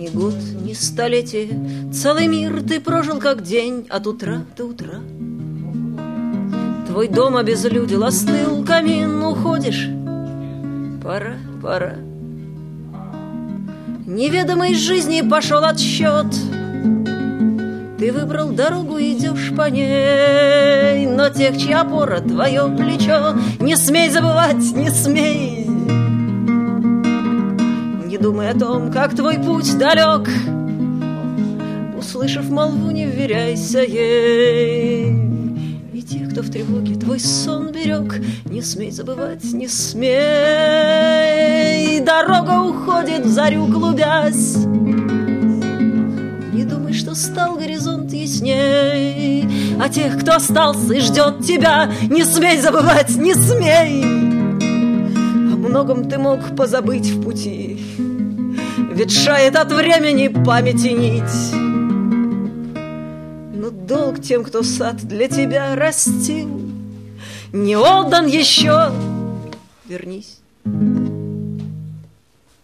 Ни год, ни столетие, целый мир ты прожил как день от утра до утра. Твой дом обезлюдил, остыл камин, уходишь. Пора, пора. Неведомой жизни пошел отсчет. Ты выбрал дорогу, идешь по ней, но тех, чья опора твое плечо, не смей забывать, не смей. Не думай о том, как твой путь далек. Услышав молву, не вверяйся ей. И тех, кто в тревоге твой сон берег, не смей забывать, не смей. Дорога уходит в зарю, клубясь. Не думай, что стал горизонт ясней. А тех, кто остался и ждет тебя, не смей забывать, не смей. О многом ты мог позабыть в пути, ветшает от времени памяти нить. Но долг тем, кто сад для тебя растил, не отдан еще. Вернись.